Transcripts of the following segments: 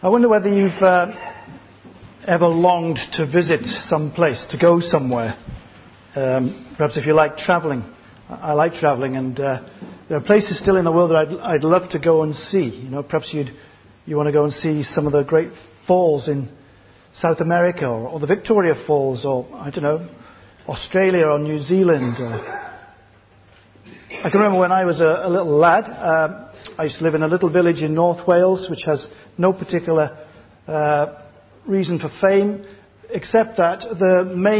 I wonder whether you've ever longed to visit some place, to go somewhere. Perhaps if you like travelling. I like travelling, and there are places still in the world that I'd love to go and see. You know, perhaps you want to go and see some of the great falls in South America, or the Victoria Falls, or I don't know, Australia or New Zealand. I can remember when I was a little lad, I used to live in a little village in North Wales, which has no particular reason for fame, except that the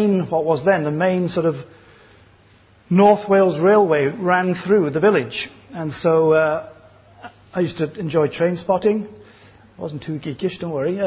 main sort of North Wales Railway ran through the village. And so I used to enjoy train spotting. I wasn't too geekish, don't worry.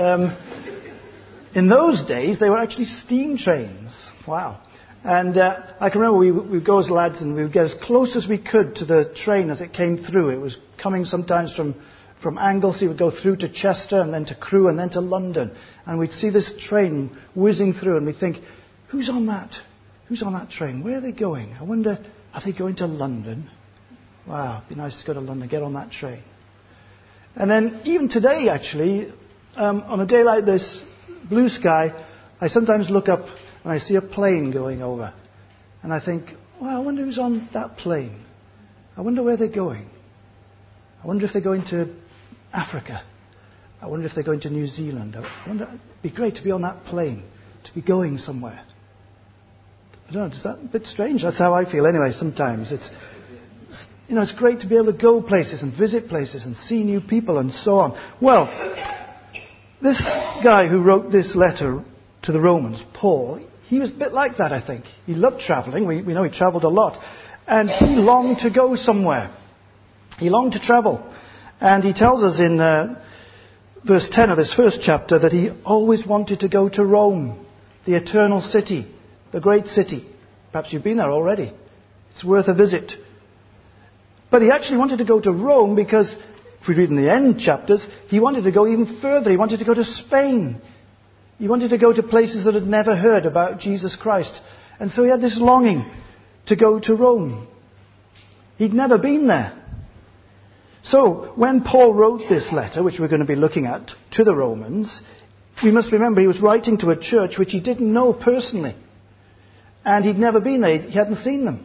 In those days, they were actually steam trains. Wow. And I can remember we would go as lads and we would get as close as we could to the train as it came through. It was coming sometimes from Anglesey, would go through to Chester and then to Crewe and then to London. And we'd see this train whizzing through and we'd think, who's on that? Who's on that train? Where are they going? I wonder, are they going to London? Wow, it'd be nice to go to London, get on that train. And then even today, actually, on a day like this, blue sky, I sometimes look up and I see a plane going over. And I think, well, I wonder who's on that plane. I wonder where they're going. I wonder if they're going to Africa. I wonder if they're going to New Zealand. I wonder, it'd be great to be on that plane, to be going somewhere. I don't know, is that a bit strange? That's how I feel anyway sometimes. It's great to be able to go places and visit places and see new people and so on. Well, this guy who wrote this letter to the Romans, Paul, he was a bit like that, I think. He loved travelling. We know he travelled a lot. And he longed to go somewhere. He longed to travel. And he tells us in verse 10 of this first chapter that he always wanted to go to Rome, the eternal city, the great city. Perhaps you've been there already. It's worth a visit. But he actually wanted to go to Rome because, if we read in the end chapters, he wanted to go even further. He wanted to go to Spain. He wanted to go to places that had never heard about Jesus Christ. And so he had this longing to go to Rome. He'd never been there. So when Paul wrote this letter, which we're going to be looking at, to the Romans, we must remember he was writing to a church which he didn't know personally. And he'd never been there. He hadn't seen them.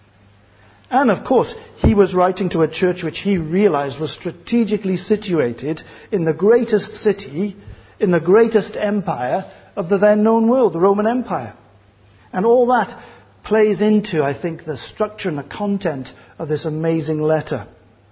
And of course, he was writing to a church which he realized was strategically situated in the greatest city, in the greatest empire of the then known world, the Roman Empire. And all that plays into, I think, the structure and the content of this amazing letter.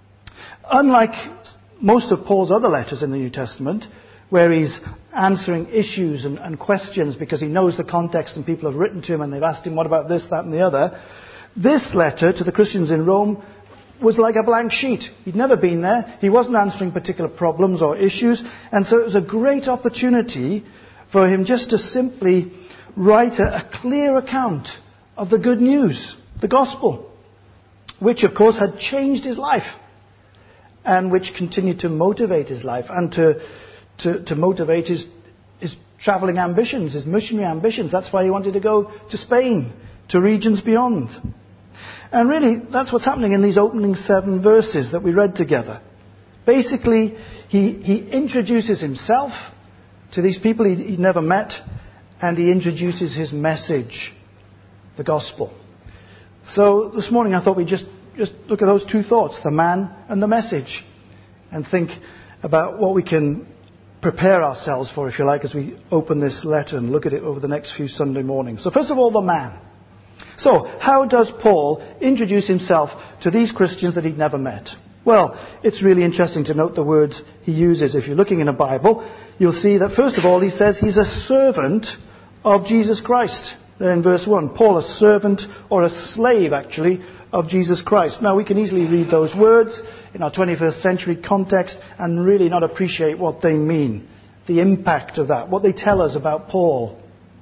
Unlike most of Paul's other letters in the New Testament, where he's answering issues and questions because he knows the context and people have written to him and they've asked him, what about this, that and the other? This letter to the Christians in Rome was like a blank sheet. He'd never been there. He wasn't answering particular problems or issues. And so it was a great opportunity for him just to simply write a clear account of the good news, the gospel, which of course had changed his life and which continued to motivate his life and to motivate his travelling ambitions, his missionary ambitions. That's why he wanted to go to Spain, to regions beyond. And really, that's what's happening in these opening 7 verses that we read together. Basically, he introduces himself to these people he'd never met, and he introduces his message, the gospel. So this morning I thought we'd just look at those 2 thoughts, the man and the message, and think about what we can prepare ourselves for, if you like, as we open this letter and look at it over the next few Sunday mornings. So first of all, the man. So, how does Paul introduce himself to these Christians that he'd never met? Well, it's really interesting to note the words he uses. If you're looking in a Bible, you'll see that first of all he says he's a servant of Jesus Christ. There in verse 1, Paul, a servant or a slave actually of Jesus Christ. Now we can easily read those words in our 21st century context and really not appreciate what they mean, the impact of that, what they tell us about Paul.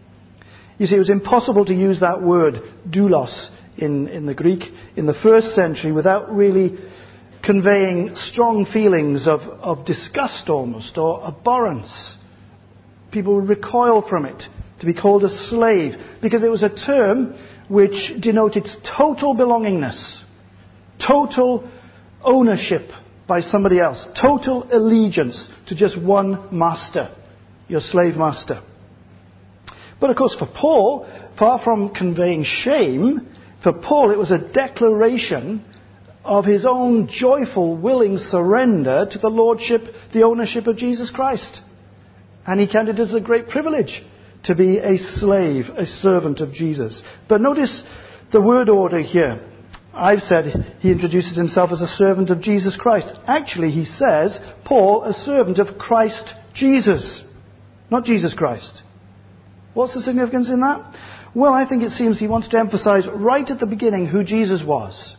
You see, it was impossible to use that word, doulos, in the Greek in the first century without really conveying strong feelings of disgust almost, or abhorrence. People would recoil from it, to be called a slave, because it was a term which denoted total belongingness, total ownership by somebody else. Total allegiance to just one master, your slave master. But of course for Paul, far from conveying shame, for Paul it was a declaration of his own joyful, willing surrender to the lordship, the ownership of Jesus Christ. And he counted it as a great privilege to be a slave, a servant of Jesus. But notice the word order here. I've said he introduces himself as a servant of Jesus Christ. Actually, he says, Paul, a servant of Christ Jesus, not Jesus Christ. What's the significance in that? Well, I think it seems he wants to emphasize right at the beginning who Jesus was.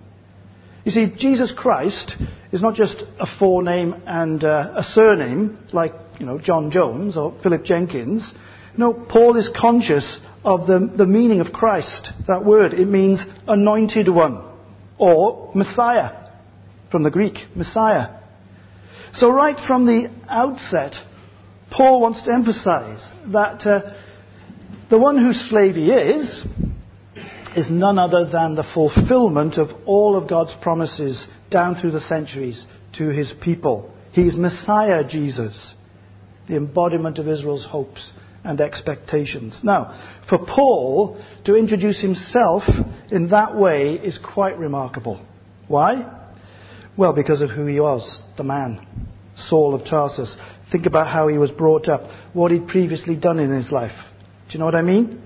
You see, Jesus Christ is not just a forename and a surname like, John Jones or Philip Jenkins. No, Paul is conscious of the meaning of Christ, that word. It means anointed one, or Messiah, from the Greek, Messiah. So right from the outset, Paul wants to emphasize that the one whose slave he is none other than the fulfillment of all of God's promises down through the centuries to his people. He's Messiah Jesus, the embodiment of Israel's hopes and expectations. Now, for Paul to introduce himself in that way is quite remarkable. Why? Well, because of who he was, the man, Saul of Tarsus. Think about how he was brought up, what he'd previously done in his life. Do you know what I mean?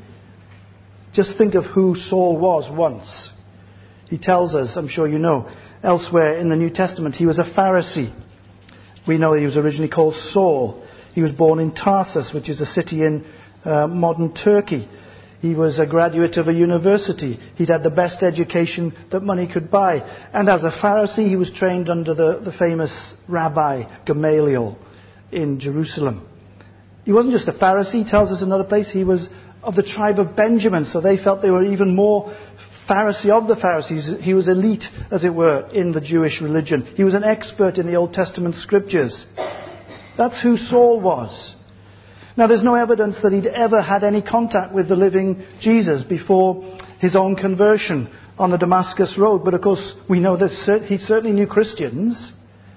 Just think of who Saul was once. He tells us, I'm sure you know, elsewhere in the New Testament, he was a Pharisee. We know he was originally called Saul. He was born in Tarsus, which is a city in modern Turkey. He was a graduate of a university. He'd had the best education that money could buy. And as a Pharisee, he was trained under the famous Rabbi Gamaliel in Jerusalem. He wasn't just a Pharisee, he tells us another place, he was of the tribe of Benjamin, so they felt they were even more Pharisee of the Pharisees. He was elite, as it were, in the Jewish religion. He was an expert in the Old Testament scriptures. That's who Saul was. Now, there's no evidence that he'd ever had any contact with the living Jesus before his own conversion on the Damascus Road. But of course, we know that he certainly knew Christians.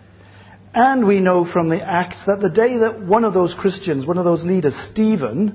And we know from the Acts that the day that one of those Christians, one of those leaders, Stephen,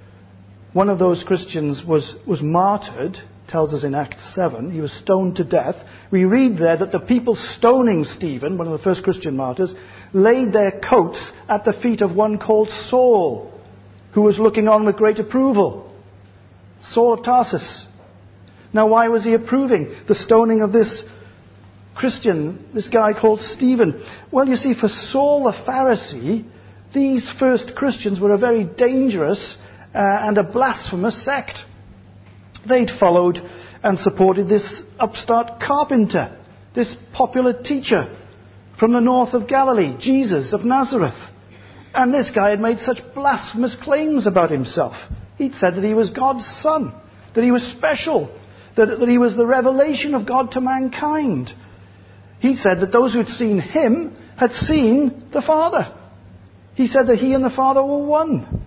one of those Christians was martyred, tells us in Acts 7, he was stoned to death. We read there that the people stoning Stephen, one of the first Christian martyrs, laid their coats at the feet of one called Saul, who was looking on with great approval. Saul of Tarsus. Now, why was he approving the stoning of this Christian, this guy called Stephen? Well, you see, for Saul the Pharisee, these first Christians were a very dangerous and a blasphemous sect. They'd followed and supported this upstart carpenter, this popular teacher from the north of Galilee, Jesus of Nazareth. And this guy had made such blasphemous claims about himself. He'd said that he was God's son, that he was special, that he was the revelation of God to mankind. He said that those who'd seen him had seen the Father. He said that he and the Father were one.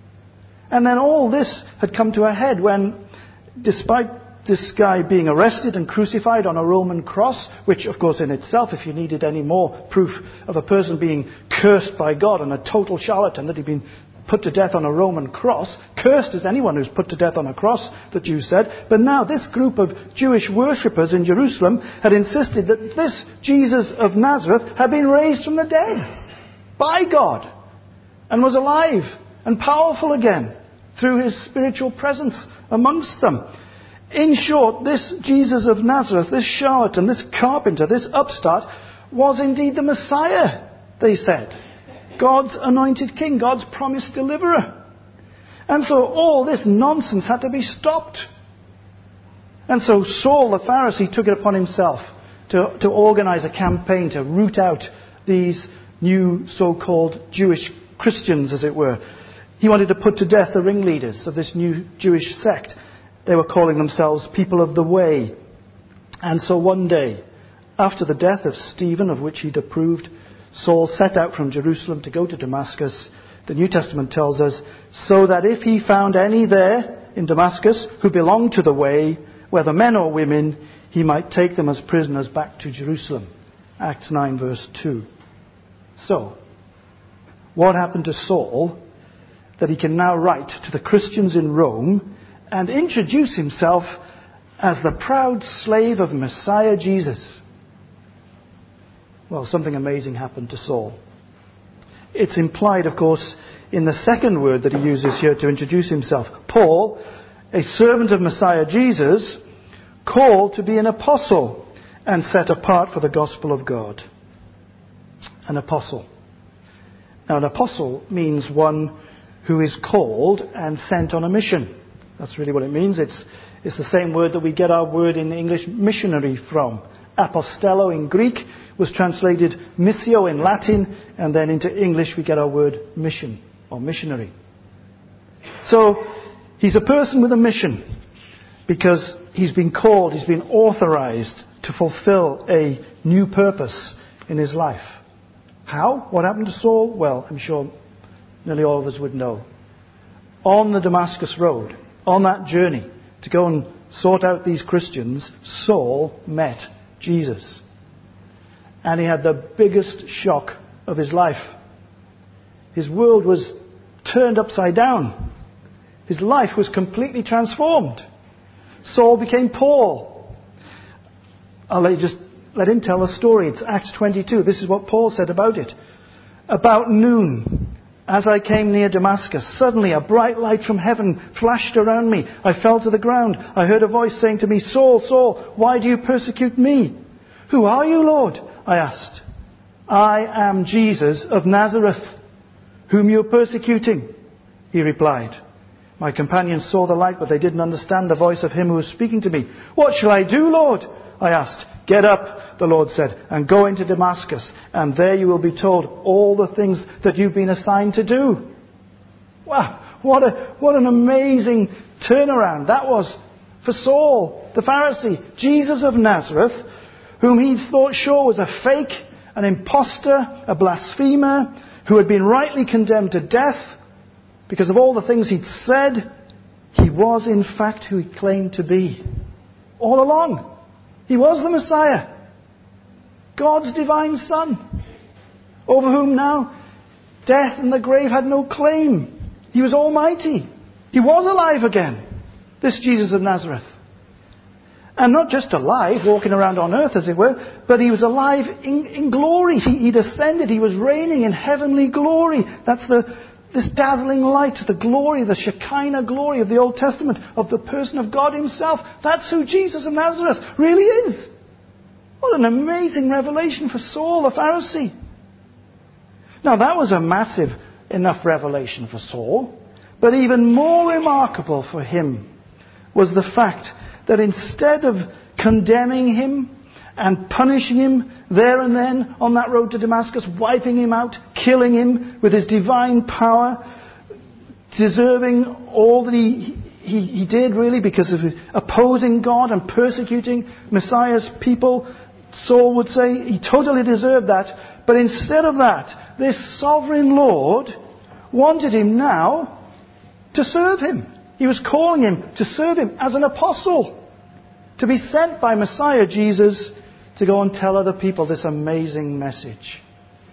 And then all this had come to a head when, despite this guy being arrested and crucified on a Roman cross, which of course in itself, if you needed any more proof of a person being cursed by God and a total charlatan, that he'd been put to death on a Roman cross, cursed is anyone who's put to death on a cross, the Jews said. But now this group of Jewish worshippers in Jerusalem had insisted that this Jesus of Nazareth had been raised from the dead by God and was alive and powerful again through his spiritual presence amongst them. In short, this Jesus of Nazareth, this charlatan, this carpenter, this upstart, was indeed the Messiah, they said. God's anointed king, God's promised deliverer. And so all this nonsense had to be stopped. And so Saul the Pharisee took it upon himself to organize a campaign to root out these new so-called Jewish Christians, as it were. He wanted to put to death the ringleaders of this new Jewish sect. They were calling themselves people of the way. And so one day, after the death of Stephen, of which he'd approved, Saul set out from Jerusalem to go to Damascus. The New Testament tells us, so that if he found any there in Damascus who belonged to the way, whether men or women, he might take them as prisoners back to Jerusalem. Acts 9 verse 2. So, what happened to Saul that he can now write to the Christians in Rome and introduce himself as the proud slave of Messiah Jesus? Well, something amazing happened to Saul. It's implied, of course, in the second word that he uses here to introduce himself. Paul, a servant of Messiah Jesus, called to be an apostle and set apart for the gospel of God. An apostle. Now, an apostle means one who is called and sent on a mission. That's really what it means. It's the same word that we get our word in English missionary from. Apostello in Greek was translated missio in Latin, and then into English we get our word mission or missionary. So he's a person with a mission because he's been called, he's been authorized to fulfill a new purpose in his life. How? What happened to Saul? Well, I'm sure nearly all of us would know. On the Damascus Road, on that journey to go and sort out these Christians, Saul met Jesus. And he had the biggest shock of his life. His world was turned upside down. His life was completely transformed. Saul became Paul. I'll let him tell a story. It's Acts 22. This is what Paul said about it. About noon, as I came near Damascus, suddenly a bright light from heaven flashed around me. I fell to the ground. I heard a voice saying to me, Saul, Saul, why do you persecute me? Who are you, Lord? I asked. I am Jesus of Nazareth, whom you are persecuting, he replied. My companions saw the light, but they didn't understand the voice of him who was speaking to me. What shall I do, Lord? I asked. Get up, the Lord said, and go into Damascus, and there you will be told all the things that you've been assigned to do. Wow, what an amazing turnaround that was for Saul, the Pharisee, Jesus of Nazareth, whom he thought sure was a fake, an imposter, a blasphemer, who had been rightly condemned to death because of all the things he'd said. He was in fact who he claimed to be all along. He was the Messiah, God's divine Son, over whom now death and the grave had no claim. He was almighty. He was alive again, this Jesus of Nazareth. And not just alive, walking around on earth as it were, but he was alive in glory. He ascended, he was reigning in heavenly glory. That's this dazzling light, the glory, the Shekinah glory of the Old Testament, of the person of God himself. That's who Jesus of Nazareth really is. What an amazing revelation for Saul, the Pharisee. Now that was a massive enough revelation for Saul, but even more remarkable for him was the fact that instead of condemning him and punishing him there and then on that road to Damascus, wiping him out, killing him with his divine power, deserving all that he did really because of opposing God and persecuting Messiah's people, Saul would say he totally deserved that. But instead of that, this sovereign Lord wanted him now to serve him. He was calling him to serve him as an apostle, to be sent by Messiah Jesus to go and tell other people this amazing message.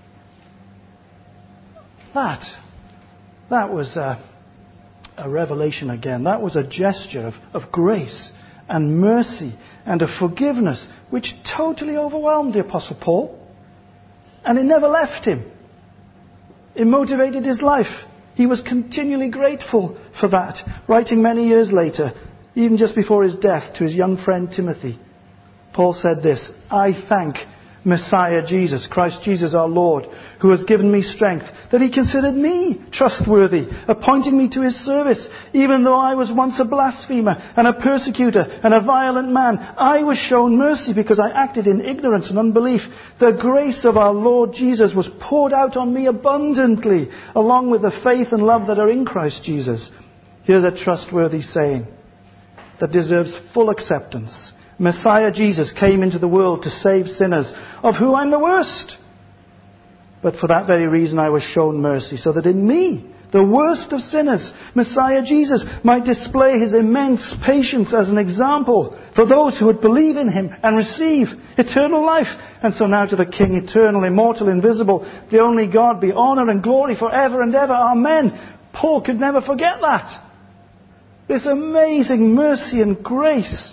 That was a revelation again. That was a gesture of grace and mercy and of forgiveness which totally overwhelmed the Apostle Paul. And it never left him. It motivated his life. He was continually grateful for that, writing many years later, even just before his death, to his young friend Timothy. Paul said this, I thank Messiah Jesus, Christ Jesus our Lord, who has given me strength, that he considered me trustworthy, appointing me to his service, even though I was once a blasphemer and a persecutor and a violent man. I was shown mercy because I acted in ignorance and unbelief. The grace of our Lord Jesus was poured out on me abundantly, along with the faith and love that are in Christ Jesus. Here's a trustworthy saying that deserves full acceptance. Messiah Jesus came into the world to save sinners, of whom I'm the worst. But for that very reason I was shown mercy, so that in me the worst of sinners, Messiah Jesus, might display his immense patience as an example for those who would believe in him and receive eternal life. And so now to the King, eternal, immortal, invisible, the only God, be honour and glory forever and ever. Amen. Paul could never forget that. This amazing mercy and grace.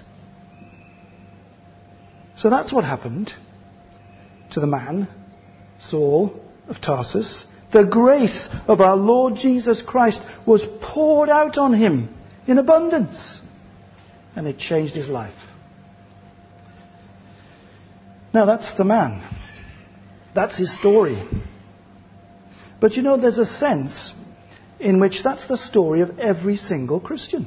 So that's what happened to the man, Saul of Tarsus. The grace of our Lord Jesus Christ was poured out on him in abundance. And it changed his life. Now that's the man. That's his story. But you know, there's a sense in which that's the story of every single Christian.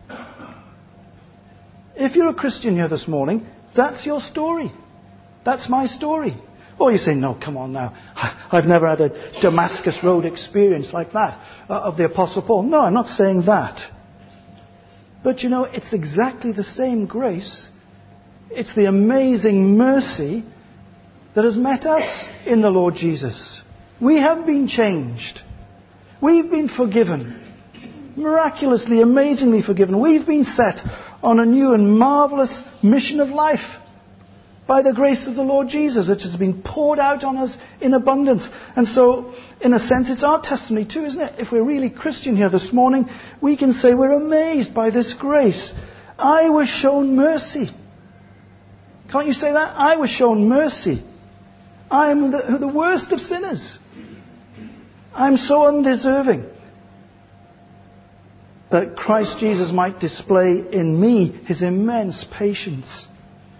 If you're a Christian here this morning, that's your story. That's my story. Or you say, no, come on now. I've never had a Damascus Road experience like that of the Apostle Paul. No, I'm not saying that. But you know, it's exactly the same grace. It's the amazing mercy that has met us in the Lord Jesus. We have been changed. We've been forgiven. Miraculously, amazingly forgiven. We've been set on a new and marvellous mission of life by the grace of the Lord Jesus, which has been poured out on us in abundance. And so, in a sense, it's our testimony too, isn't it? If we're really Christian here this morning, we can say we're amazed by this grace. I was shown mercy. Can't you say that? I was shown mercy. I am the worst of sinners. I'm so undeserving that Christ Jesus might display in me his immense patience.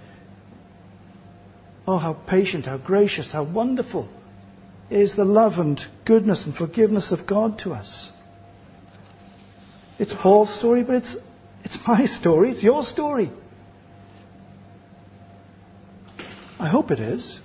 Oh, how patient, how gracious, how wonderful is the love and goodness and forgiveness of God to us. It's Paul's story, but it's my story. It's your story. I hope it is.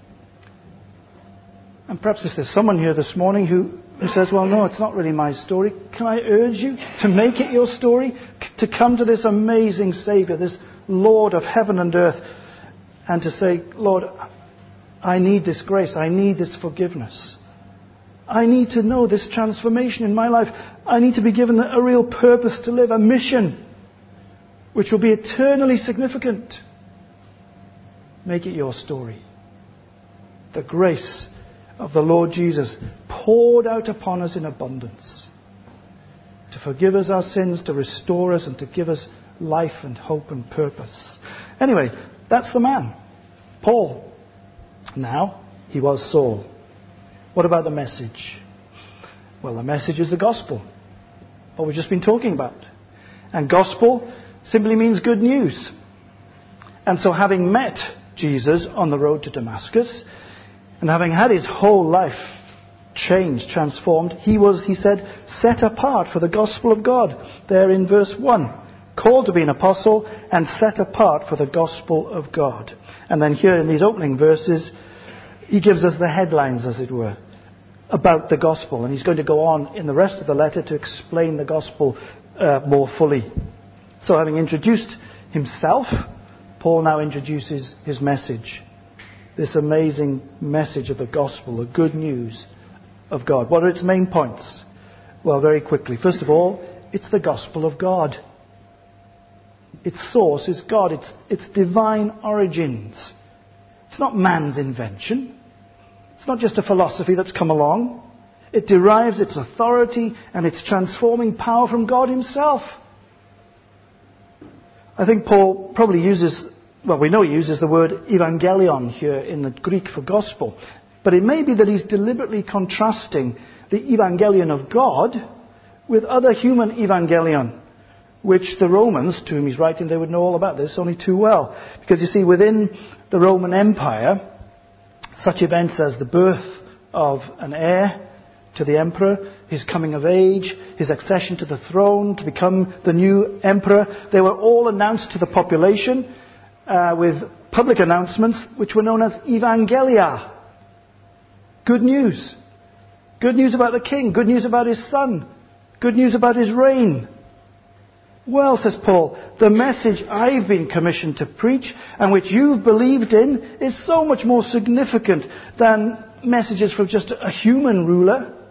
And perhaps if there's someone here this morning who says, well, no, it's not really my story, can I urge you to make it your story? To come to this amazing Saviour, this Lord of heaven and earth, and to say, Lord, I need this grace. I need this forgiveness. I need to know this transformation in my life. I need to be given a real purpose to live, a mission which will be eternally significant. Make it your story. The grace of the Lord Jesus poured out upon us in abundance to forgive us our sins, to restore us, and to give us life and hope and purpose. Anyway, that's the man, Paul. Now, he was Saul. What about the message? Well, the message is the gospel, what we've just been talking about. And gospel simply means good news. And so having met Jesus on the road to Damascus, and having had his whole life changed, transformed, he said, set apart for the gospel of God. There in verse 1. Called to be an apostle and set apart for the gospel of God. And then here in these opening verses, he gives us the headlines, as it were, about the gospel. And he's going to go on in the rest of the letter to explain the gospel more fully. So having introduced himself, Paul now introduces his message. This amazing message of the gospel, the good news of God. What are its main points? Well, very quickly. First of all, it's the gospel of God. Its source is God. Its divine origins. It's not man's invention. It's not just a philosophy that's come along. It derives its authority and its transforming power from God himself. I think Paul probably uses, well, we know he uses the word evangelion here in the Greek for gospel. But it may be that he's deliberately contrasting the evangelion of God with other human evangelion, which the Romans, to whom he's writing, they would know all about this only too well. Because you see, within the Roman Empire, such events as the birth of an heir to the emperor, his coming of age, his accession to the throne, to become the new emperor, they were all announced to the population with public announcements which were known as evangelia. Good news. Good news about the king. Good news about his son. Good news about his reign. Well, says Paul, the message I've been commissioned to preach and which you've believed in is so much more significant than messages from just a human ruler.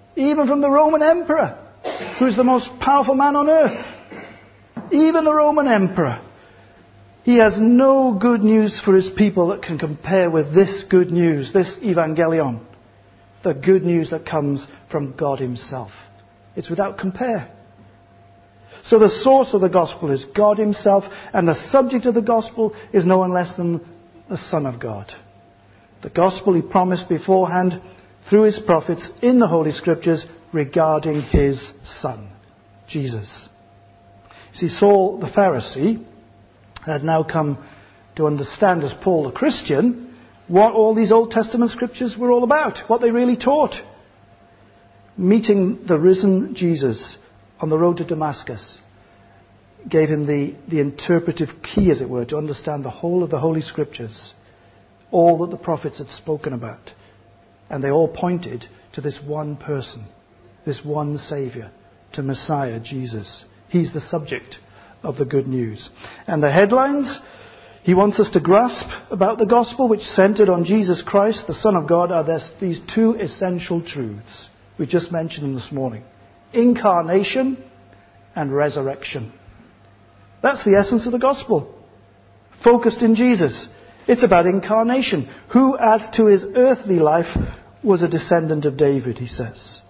Even from the Roman emperor, who's the most powerful man on earth. Even the Roman emperor. He has no good news for his people that can compare with this good news, this evangelion. The good news that comes from God himself. It's without compare. So the source of the gospel is God himself, and the subject of the gospel is no one less than the Son of God. The gospel he promised beforehand through his prophets in the Holy Scriptures regarding his Son, Jesus. See, Saul the Pharisee had now come to understand, as Paul the Christian, what all these Old Testament scriptures were all about, what they really taught. Meeting the risen Jesus on the road to Damascus gave him the interpretive key, as it were, to understand the whole of the Holy Scriptures, all that the prophets had spoken about. And they all pointed to this one person, this one Saviour, to Messiah, Jesus. He's the subject of the good news. And the headlines he wants us to grasp about the gospel, which centered on Jesus Christ, the Son of God, are these two essential truths. We just mentioned them this morning. Incarnation and resurrection. That's the essence of the gospel. Focused in Jesus. It's about incarnation. Who, as to his earthly life, was a descendant of David, he says.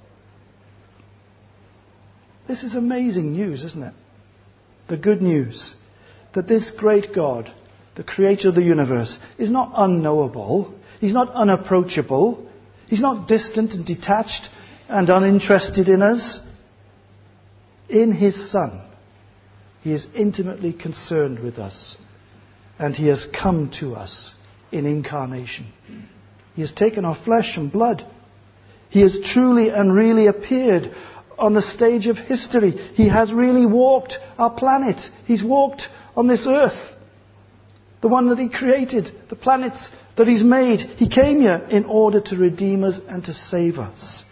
This is amazing news, isn't it? The good news that this great God, the creator of the universe, is not unknowable. He's not unapproachable. He's not distant and detached and uninterested in us. In his Son, he is intimately concerned with us. And he has come to us in incarnation. He has taken our flesh and blood. He has truly and really appeared on the stage of history. He has really walked our planet. He's walked on this earth. The one that he created, the planets that he's made. He came here in order to redeem us and to save us.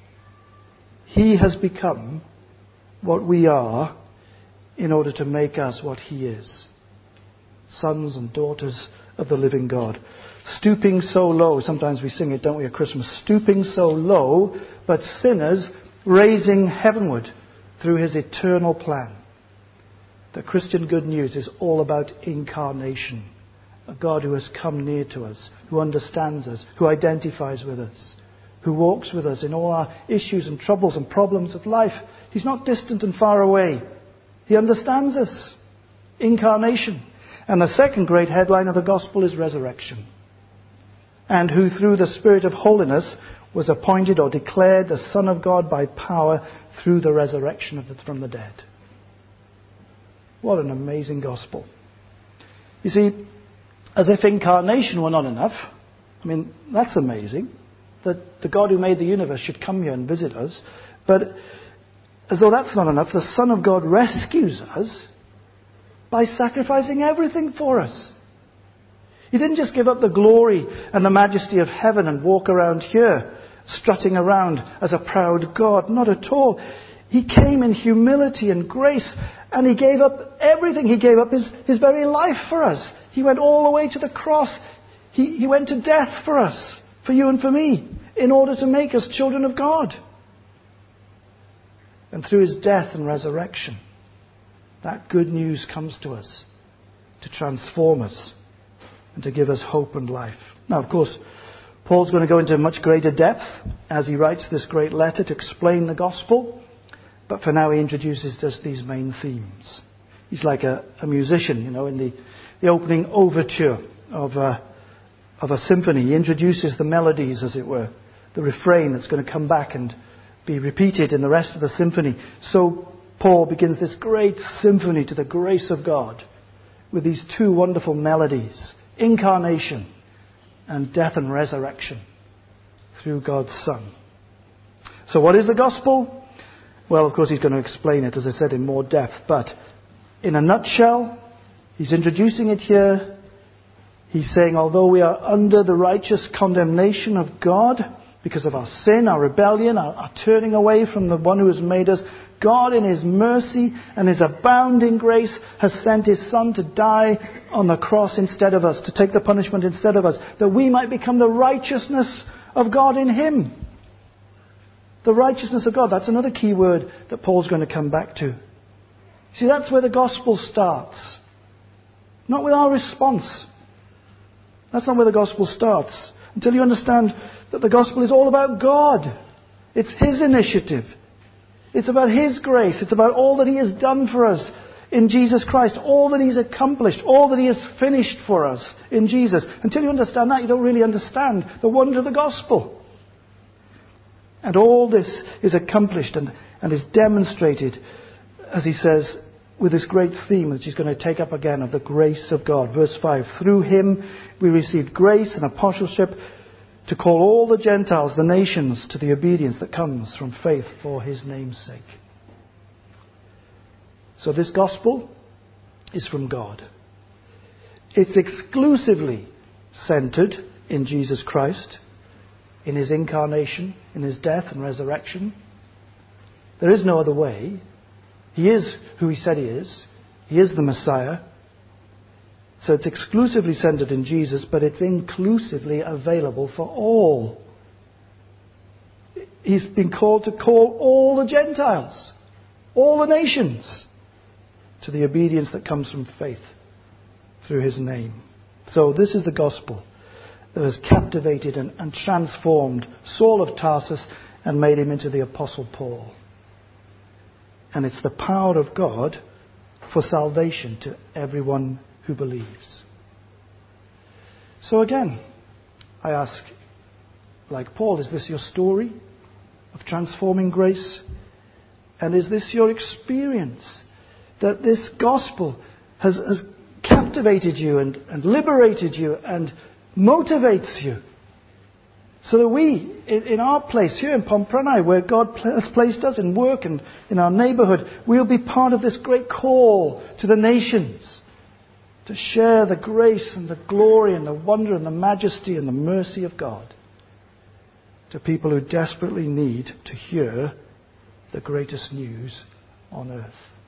He has become what we are in order to make us what he is. Sons and daughters of the living God. Stooping so low, sometimes we sing it, don't we, at Christmas, stooping so low, but sinners raising heavenward through his eternal plan. The Christian good news is all about incarnation. A God who has come near to us, who understands us, who identifies with us, who walks with us in all our issues and troubles and problems of life. He's not distant and far away. He understands us. Incarnation. And the second great headline of the gospel is resurrection. And who through the Spirit of holiness was appointed or declared the Son of God by power through the resurrection from the dead. What an amazing gospel. You see, as if incarnation were not enough, I mean, that's amazing, that the God who made the universe should come here and visit us, but as though that's not enough, the Son of God rescues us by sacrificing everything for us. He didn't just give up the glory and the majesty of heaven and walk around here, strutting around as a proud God. Not at all. He came in humility and grace, and he gave up everything. He gave up his very life for us. He went all the way to the cross. He went to death for us, for you and for me, in order to make us children of God. And through his death and resurrection, that good news comes to us to transform us and to give us hope and life. Now, of course, Paul's going to go into much greater depth as he writes this great letter to explain the gospel. But for now, he introduces just these main themes. He's like a musician, you know, in the opening overture of a symphony. He introduces the melodies, as it were, the refrain that's going to come back and be repeated in the rest of the symphony. So Paul begins this great symphony to the grace of God with these two wonderful melodies, incarnation and death and resurrection through God's Son. So what is the gospel? Well, of course, he's going to explain it, as I said, in more depth. But in a nutshell, he's introducing it here. He's saying, although we are under the righteous condemnation of God because of our sin, our rebellion, our turning away from the one who has made us, God in his mercy and his abounding grace has sent his Son to die on the cross instead of us, to take the punishment instead of us, that we might become the righteousness of God in him. the righteousness of God. That's another key word that Paul's going to come back to. See, that's where the gospel starts. Not with our response. That's not where the gospel starts. Until you understand that the gospel is all about God. It's His initiative. It's about His grace. It's about all that He has done for us in Jesus Christ. All that He's accomplished. All that He has finished for us in Jesus. Until you understand that, you don't really understand the wonder of the gospel. And all this is accomplished and is demonstrated, as he says, with this great theme that he's going to take up again of the grace of God. Verse 5, through Him we received grace and apostleship to call all the Gentiles, the nations, to the obedience that comes from faith for His name's sake. So this gospel is from God. It's exclusively centered in Jesus Christ, in His incarnation, in His death and resurrection. There is no other way. He is who He said He is. He is the Messiah. So it's exclusively centered in Jesus, but it's inclusively available for all. He's been called to call all the Gentiles, all the nations, to the obedience that comes from faith through His name. So this is the gospel that has captivated and transformed Saul of Tarsus and made him into the Apostle Paul. And it's the power of God for salvation to everyone who believes. So again, I ask, like Paul, is this your story of transforming grace? And is this your experience? That this gospel has captivated you and liberated you and motivates you. So that we, in our place here in Pomprani, where God has placed us in work and in our neighbourhood, we'll be part of this great call to the nations to share the grace and the glory and the wonder and the majesty and the mercy of God to people who desperately need to hear the greatest news on earth.